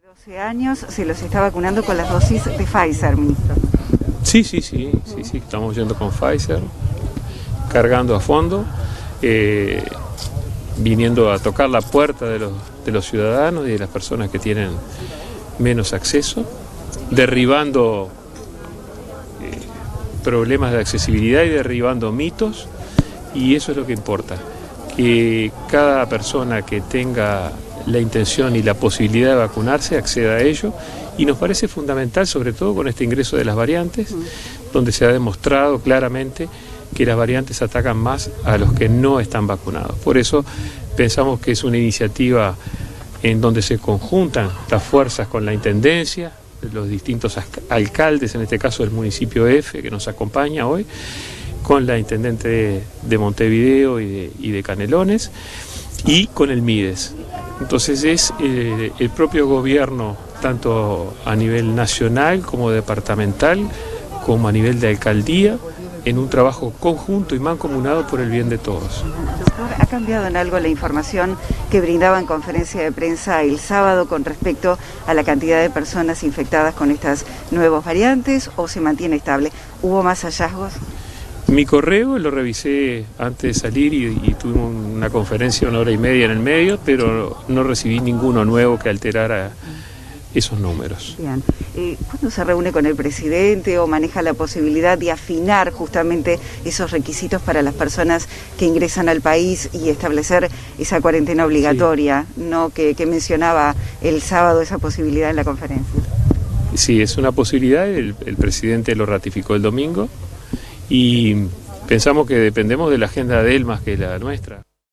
12 años se los está vacunando con las dosis de Pfizer, ministro. Sí, estamos yendo con Pfizer, cargando a fondo, viniendo a tocar la puerta de los ciudadanos y de las personas que tienen menos acceso, derribando problemas de accesibilidad y derribando mitos, y eso es lo que importa, que cada persona que tenga la intención y la posibilidad de vacunarse acceda a ello, y nos parece fundamental, sobre todo con este ingreso de las variantes, donde se ha demostrado claramente que las variantes atacan más a los que no están vacunados. Por eso pensamos que es una iniciativa en donde se conjuntan las fuerzas con la Intendencia, los distintos alcaldes, en este caso del municipio F, que nos acompaña hoy, con la Intendente de Montevideo y de Canelones, y con el MIDES. Entonces es el propio gobierno, tanto a nivel nacional como departamental, como a nivel de alcaldía, en un trabajo conjunto y mancomunado por el bien de todos. Doctor, ¿ha cambiado en algo la información que brindaba en conferencia de prensa el sábado con respecto a la cantidad de personas infectadas con estas nuevas variantes, o se mantiene estable? ¿Hubo más hallazgos? Mi correo lo revisé antes de salir y tuvimos una conferencia 1 hora y media en el medio, pero no recibí ninguno nuevo que alterara esos números. Bien. ¿Cuándo se reúne con el presidente o maneja la posibilidad de afinar justamente esos requisitos para las personas que ingresan al país y establecer esa cuarentena obligatoria, ¿no? que mencionaba el sábado esa posibilidad en la conferencia? Sí, es una posibilidad, el presidente lo ratificó el domingo, y pensamos que dependemos de la agenda de él más que la nuestra.